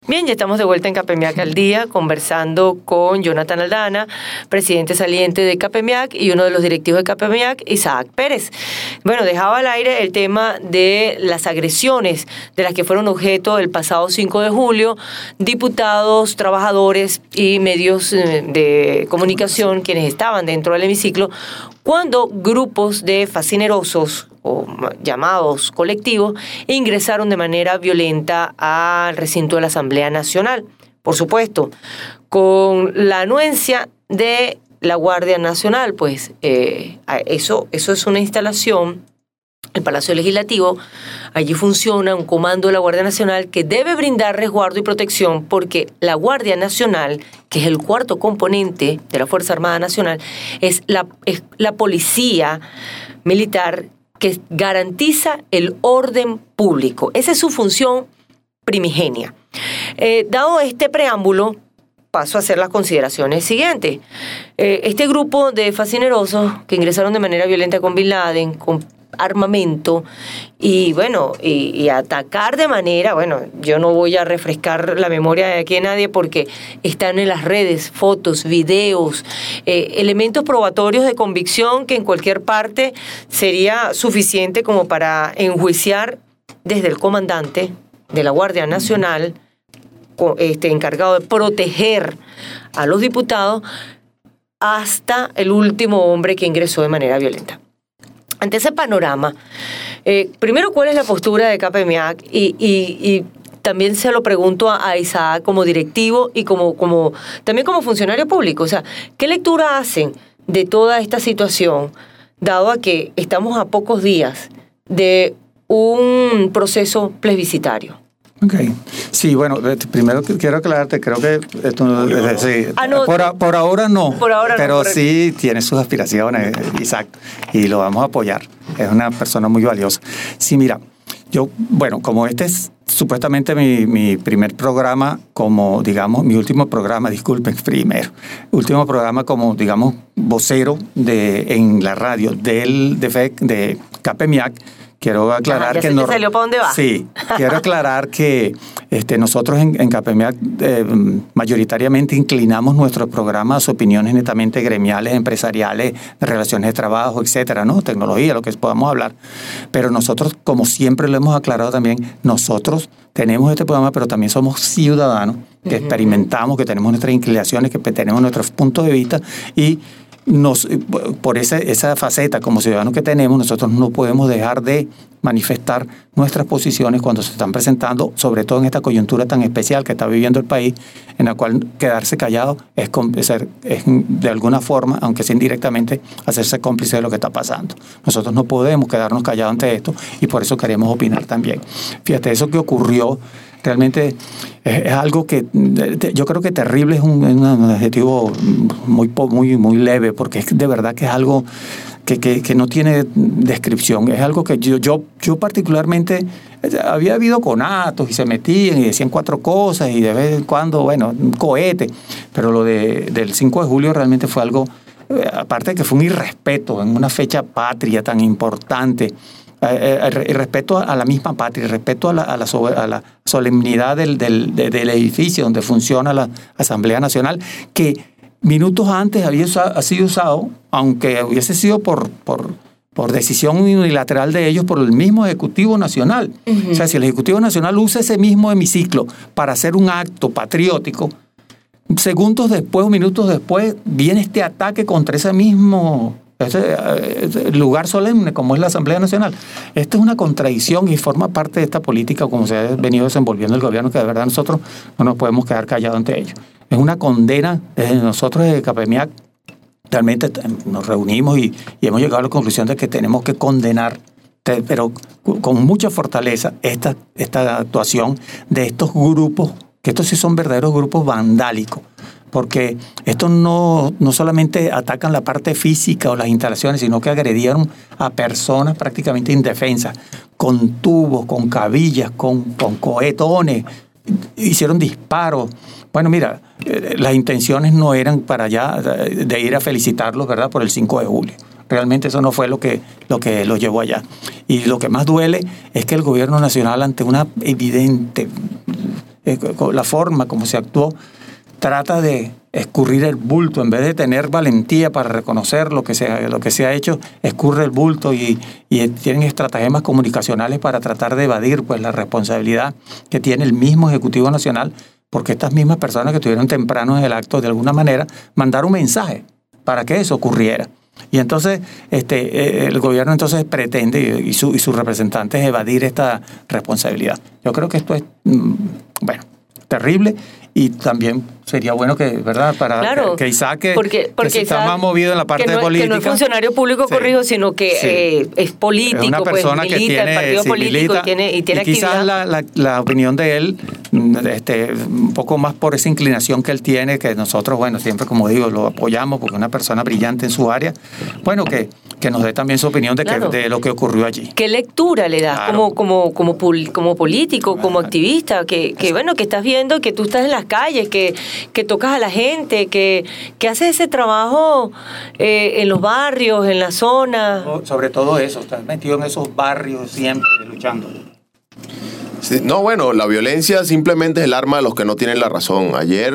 Bien, ya estamos de vuelta en Capemiac al Día, conversando con Jonathan Aldana, presidente saliente de Capemiac, y uno de los directivos de Capemiac, Isaac Pérez. Bueno, dejaba al aire el tema de las agresiones de las que fueron objeto el pasado 5 de julio, diputados, trabajadores y medios de comunicación, quienes estaban dentro del hemiciclo, cuando grupos de fascinerosos o llamados colectivos ingresaron de manera violenta al recinto de la Asamblea Nacional. Por supuesto, con la anuencia de la Guardia Nacional, pues eso es una instalación, el Palacio Legislativo. Allí funciona un comando de la Guardia Nacional que debe brindar resguardo y protección, porque la Guardia Nacional, que es el cuarto componente de la Fuerza Armada Nacional, es la policía militar que garantiza el orden público. Esa es su función primigenia. Dado este preámbulo, paso a hacer las consideraciones siguientes. Este grupo de fascinerosos que ingresaron de manera violenta con Bin Laden, con armamento, y bueno, y atacar de manera, bueno, yo no voy a refrescar la memoria de aquí a nadie porque están en las redes, fotos, videos, elementos probatorios de convicción que en cualquier parte sería suficiente como para enjuiciar desde el comandante de la Guardia Nacional, encargado de proteger a los diputados, hasta el último hombre que ingresó de manera violenta. Ante ese panorama, primero, ¿cuál es la postura de Capemiac? Y también se lo pregunto a Isaac como directivo y también como funcionario público. O sea, ¿qué lectura hacen de toda esta situación, dado a que estamos a pocos días de un proceso plebiscitario? Ok. Sí, bueno, primero quiero aclararte, creo que esto sí, por ahora no, pero no, sí tiene sus aspiraciones, Isaac, y lo vamos a apoyar. Es una persona muy valiosa. Sí, mira, yo, bueno, como este es supuestamente mi primer programa, como, digamos, mi último programa, último programa como, digamos, vocero en la radio de Capemiac. Quiero aclarar que no. ¿Salió para dónde va? Sí, quiero aclarar que nosotros en Capemiac mayoritariamente inclinamos nuestro programa a opiniones netamente gremiales, empresariales, de relaciones de trabajo, etcétera, ¿no? Tecnología, lo que podamos hablar. Pero nosotros, como siempre lo hemos aclarado también, nosotros tenemos este programa, pero también somos ciudadanos que experimentamos, que tenemos nuestras inclinaciones, que tenemos nuestros puntos de vista, y por esa faceta como ciudadanos que tenemos, nosotros no podemos dejar de manifestar nuestras posiciones cuando se están presentando, sobre todo en esta coyuntura tan especial que está viviendo el país, en la cual quedarse callado es de alguna forma, aunque sea indirectamente, hacerse cómplice de lo que está pasando. Nosotros no podemos quedarnos callados ante esto, y por eso queremos opinar también. Fíjate, eso que ocurrió realmente es algo que yo creo que terrible es un adjetivo muy leve, porque es de verdad que es algo que no tiene descripción. Es algo que yo particularmente había habido conatos y se metían y decían 4 cosas y de vez en cuando, bueno, un cohete, pero lo del 5 de julio realmente fue algo, aparte de que fue un irrespeto en una fecha patria tan importante. El respeto a la misma patria, el respeto a la solemnidad del edificio donde funciona la Asamblea Nacional, que minutos antes había sido usado, aunque hubiese sido por decisión unilateral de ellos, por el mismo Ejecutivo Nacional. O sea, si el Ejecutivo Nacional usa ese mismo hemiciclo para hacer un acto patriótico, segundos después o minutos después viene este ataque contra ese mismo lugar solemne como es la Asamblea Nacional. Esto es una contradicción y forma parte de esta política como se ha venido desenvolviendo el gobierno, que de verdad nosotros no nos podemos quedar callados ante ello. Es una condena desde nosotros de Capemiac. Realmente nos reunimos y hemos llegado a la conclusión de que tenemos que condenar, pero con mucha fortaleza, esta actuación de estos grupos, que estos sí son verdaderos grupos vandálicos, porque estos no solamente atacan la parte física o las instalaciones, sino que agredieron a personas prácticamente indefensas, con tubos, con cabillas, con cohetones, hicieron disparos. Bueno, mira, las intenciones no eran para allá de ir a felicitarlos, ¿verdad?, por el 5 de julio. Realmente eso no fue lo que los llevó allá. Y lo que más duele es que el gobierno nacional, ante una evidente la forma como se actuó, trata de escurrir el bulto, en vez de tener valentía para reconocer lo que se ha hecho, escurre el bulto y tienen estratagemas comunicacionales para tratar de evadir pues la responsabilidad que tiene el mismo Ejecutivo Nacional, porque estas mismas personas que estuvieron temprano en el acto, de alguna manera, mandaron un mensaje para que eso ocurriera. Y entonces el gobierno entonces pretende, y sus representantes, evadir esta responsabilidad. Yo creo que esto es, terrible. Y también sería bueno que, ¿verdad? Para claro, que Isaac, porque está Isaac, más movido en la parte de política. Que no es funcionario público, sí, corrijo, sino que es político, es una persona pues, milita, que tiene, el partido político y tiene quizás actividad. La opinión de él, un poco más por esa inclinación que él tiene, que nosotros, bueno, siempre, como digo, lo apoyamos porque es una persona brillante en su área, bueno, que nos dé también su opinión de, claro, de lo que ocurrió allí. ¿Qué lectura le das, claro, como político, como activista? Que bueno, que estás viendo, que tú estás en las calles, que tocas a la gente, que haces ese trabajo en los barrios, en la zona. Sobre todo eso, estás metido en esos barrios siempre luchando. Sí, no, bueno, la violencia simplemente es el arma de los que no tienen la razón. Ayer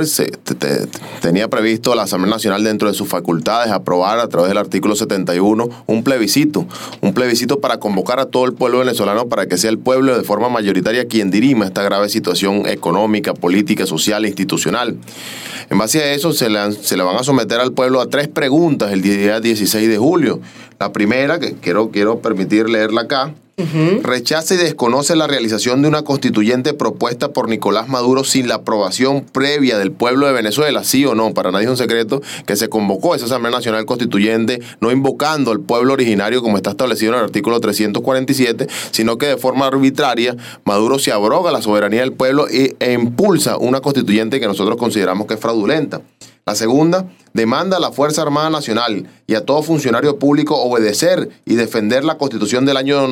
tenía previsto la Asamblea Nacional, dentro de sus facultades, aprobar a través del artículo 71 un plebiscito para convocar a todo el pueblo venezolano para que sea el pueblo de forma mayoritaria quien dirima esta grave situación económica, política, social e institucional. En base a eso se le van a someter al pueblo a 3 preguntas el día 16 de julio. La primera, que quiero permitir leerla acá. Rechaza y desconoce la realización de una constituyente propuesta por Nicolás Maduro sin la aprobación previa del pueblo de Venezuela, ¿sí o no? Para nadie es un secreto que se convocó esa Asamblea Nacional Constituyente no invocando al pueblo originario como está establecido en el artículo 347, sino que de forma arbitraria Maduro se abroga la soberanía del pueblo e impulsa una constituyente que nosotros consideramos que es fraudulenta. La segunda, demanda a la Fuerza Armada Nacional y a todo funcionario público obedecer y defender la Constitución del año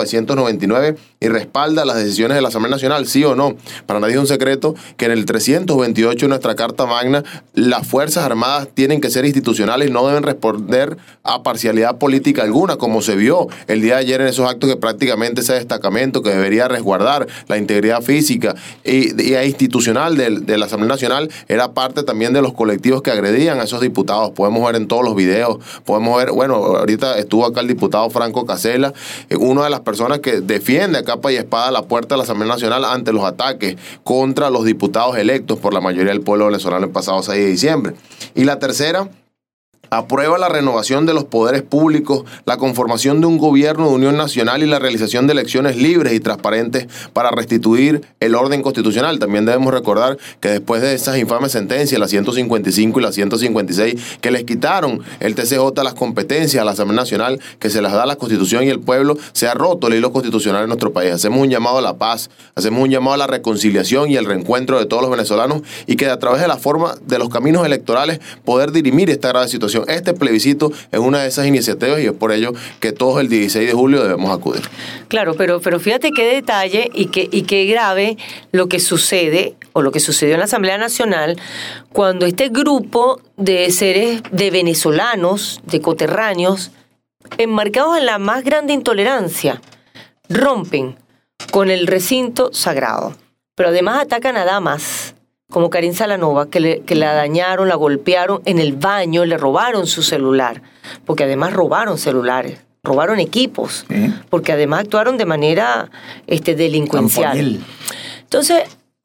1999 y respalda las decisiones de la Asamblea Nacional, ¿sí o no? Para nadie es un secreto que en el 328 de nuestra Carta Magna las Fuerzas Armadas tienen que ser institucionales y no deben responder a parcialidad política alguna, como se vio el día de ayer en esos actos, que prácticamente ese destacamento que debería resguardar la integridad física y institucional de la Asamblea Nacional era parte también de los colectivos que agredían a esos diputados. Podemos ver en todos los videos, podemos ver, bueno, ahorita estuvo acá el diputado Franco Casella, una de las personas que defiende a capa y espada la puerta de la Asamblea Nacional ante los ataques contra los diputados electos por la mayoría del pueblo venezolano el pasado 6 de diciembre. Y la tercera, aprueba la renovación de los poderes públicos, la conformación de un gobierno de unión nacional y la realización de elecciones libres y transparentes para restituir el orden constitucional. También debemos recordar que después de esas infames sentencias, la 155 y la 156, que les quitaron el TCJ las competencias a la Asamblea Nacional, que se las da la Constitución y el pueblo, se ha roto el hilo constitucional en nuestro país. Hacemos un llamado a la paz, hacemos un llamado a la reconciliación y el reencuentro de todos los venezolanos, y que a través de la forma de los caminos electorales poder dirimir esta grave situación. Este plebiscito es una de esas iniciativas y es por ello que todos el 16 de julio debemos acudir. Claro, pero fíjate qué detalle y qué grave lo que sucede o lo que sucedió en la Asamblea Nacional cuando este grupo de seres, de venezolanos, de coterráneos, enmarcados en la más grande intolerancia, rompen con el recinto sagrado, pero además atacan a damas como Karin Salanova, que la dañaron, la golpearon en el baño, le robaron su celular, porque además robaron celulares, robaron equipos, ¿sí? Porque además actuaron de manera delincuencial. Entonces,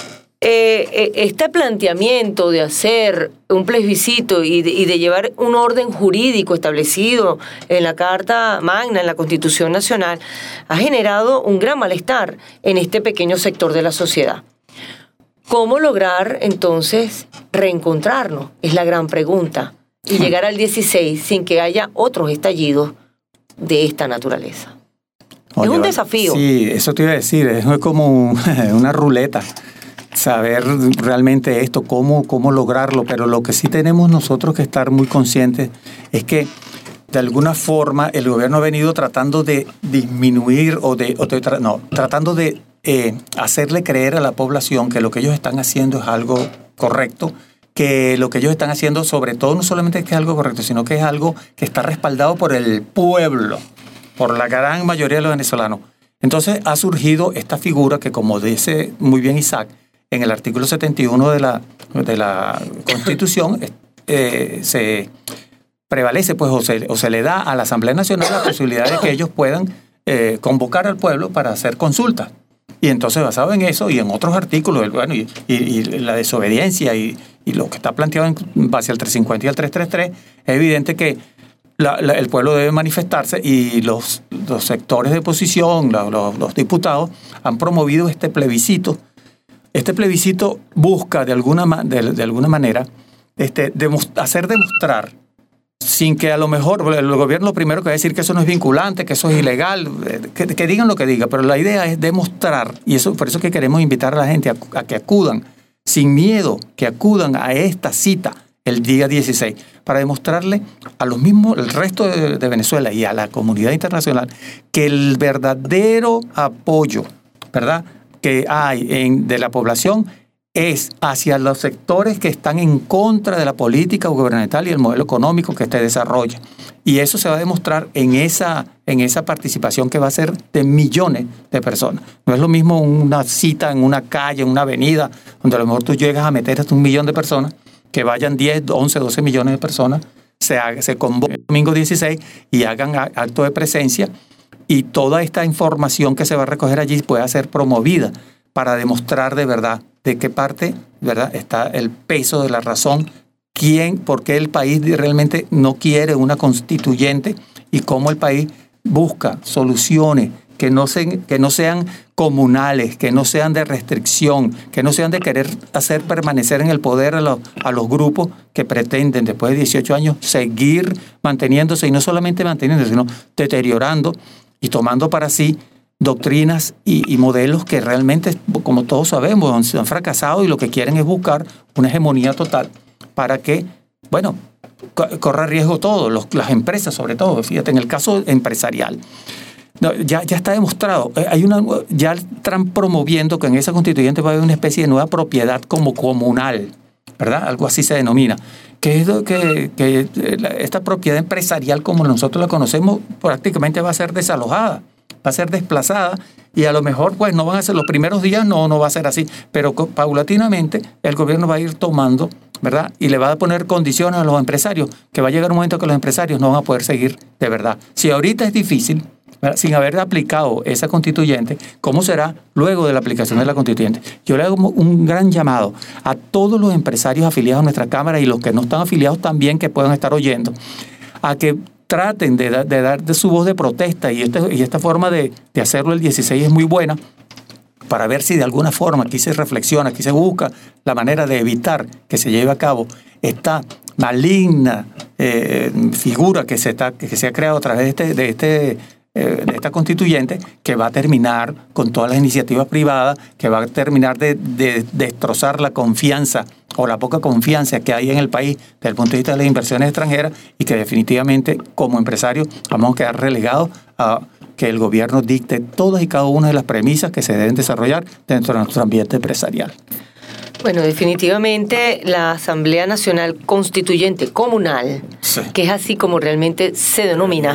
este planteamiento de hacer un plebiscito y de llevar un orden jurídico establecido en la Carta Magna, en la Constitución Nacional, ha generado un gran malestar en este pequeño sector de la sociedad. ¿Cómo lograr, entonces, reencontrarnos? Es la gran pregunta. Y llegar al 16 sin que haya otros estallidos de esta naturaleza. Oye, es un desafío. Sí, eso te iba a decir. Es como una ruleta. Saber realmente esto, cómo lograrlo. Pero lo que sí tenemos nosotros que estar muy conscientes es que, de alguna forma, el gobierno ha venido tratando de disminuir tratando de hacerle creer a la población que lo que ellos están haciendo es algo correcto, que lo que ellos están haciendo, sobre todo, no solamente es que es algo correcto, sino que es algo que está respaldado por el pueblo, por la gran mayoría de los venezolanos. Entonces ha surgido esta figura que, como dice muy bien Isaac, en el artículo 71 de la Constitución se prevalece, pues, o se le da a la Asamblea Nacional la posibilidad de que ellos puedan convocar al pueblo para hacer consultas. Y entonces, basado en eso y en otros artículos, bueno, y la desobediencia y lo que está planteado en base al 350 y al 333, es evidente que el pueblo debe manifestarse, y los sectores de oposición, los diputados, han promovido este plebiscito. Este plebiscito busca de alguna manera hacer demostrar, sin que a lo mejor el gobierno lo primero que va a decir que eso no es vinculante, que eso es ilegal, que digan lo que digan, pero la idea es demostrar, y por eso que queremos invitar a la gente a que acudan, sin miedo, que acudan a esta cita el día 16, para demostrarle a los mismos, el resto de Venezuela y a la comunidad internacional, que el verdadero apoyo, ¿verdad?, que hay de la población es hacia los sectores que están en contra de la política gubernamental y el modelo económico que desarrolla. Y eso se va a demostrar en esa participación que va a ser de millones de personas. No es lo mismo una cita en una calle, en una avenida, donde a lo mejor tú llegas a meter hasta 1 millón de personas, que vayan 10, 11, 12 millones de personas, se convoca el domingo 16 y hagan acto de presencia, y toda esta información que se va a recoger allí pueda ser promovida para demostrar de verdad de qué parte, ¿verdad?, está el peso de la razón, por qué el país realmente no quiere una constituyente, y cómo el país busca soluciones que no sean comunales, que no sean de restricción, que no sean de querer hacer permanecer en el poder a los grupos que pretenden, después de 18 años, seguir manteniéndose, y no solamente manteniéndose, sino deteriorando y tomando para sí doctrinas y modelos que realmente, como todos sabemos, han fracasado, y lo que quieren es buscar una hegemonía total para que, bueno, corra riesgo todo, las empresas sobre todo. Fíjate, en el caso empresarial, ya está demostrado, ya están promoviendo que en esa constituyente va a haber una especie de nueva propiedad como comunal, ¿verdad? Algo así se denomina. Que es que esta propiedad empresarial, como nosotros la conocemos, prácticamente va a ser desalojada, va a ser desplazada, y a lo mejor pues no van a ser los primeros días, no va a ser así, pero paulatinamente el gobierno va a ir tomando, ¿verdad?, y le va a poner condiciones a los empresarios, que va a llegar un momento que los empresarios no van a poder seguir de verdad. Si ahorita es difícil, ¿verdad?, sin haber aplicado esa constituyente, ¿cómo será luego de la aplicación de la constituyente? Yo le hago un gran llamado a todos los empresarios afiliados a nuestra Cámara, y los que no están afiliados también, que puedan estar oyendo, a que traten de dar de su voz de protesta, y esta forma de hacerlo el 16 es muy buena, para ver si de alguna forma aquí se reflexiona, aquí se busca la manera de evitar que se lleve a cabo esta maligna figura que se ha creado a través de esta constituyente, que va a terminar con todas las iniciativas privadas, que va a terminar de destrozar la confianza o la poca confianza que hay en el país desde el punto de vista de las inversiones extranjeras, y que definitivamente como empresarios vamos a quedar relegados a que el gobierno dicte todas y cada una de las premisas que se deben desarrollar dentro de nuestro ambiente empresarial. Bueno, definitivamente la Asamblea Nacional Constituyente Comunal, sí, que es así como realmente se denomina,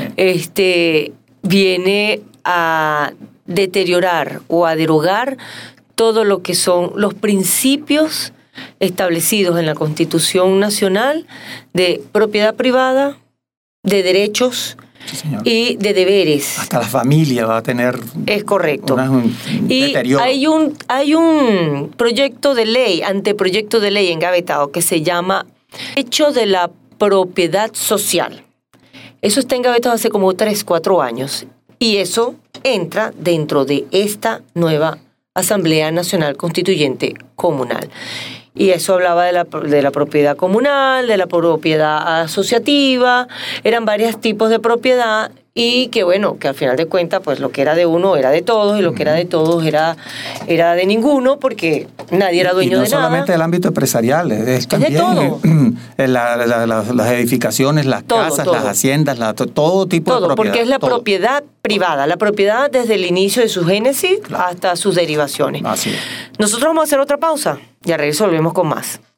viene a deteriorar o a derogar todo lo que son los principios establecidos en la Constitución Nacional de propiedad privada, de derechos, sí, y de deberes. Hasta la familia va a tener... Es correcto. Un deterioro. Hay un proyecto de ley, anteproyecto de ley engavetado, que se llama Derecho de la Propiedad Social. Eso está engavetado hace como 3-4 años. Y eso entra dentro de esta nueva Asamblea Nacional Constituyente Comunal. Y eso hablaba de la propiedad comunal, de la propiedad asociativa, eran varios tipos de propiedad, y que bueno, que al final de cuentas, pues lo que era de uno era de todos, y lo que era de todos era de ninguno, porque nadie era dueño de nada. Y no solamente del ámbito empresarial, es también de todo. Las edificaciones, las casas, las haciendas, todo tipo de propiedad. Porque es la propiedad privada, la propiedad desde el inicio de su génesis hasta sus derivaciones. Así es. Nosotros vamos a hacer otra pausa, y a regreso volvemos con más.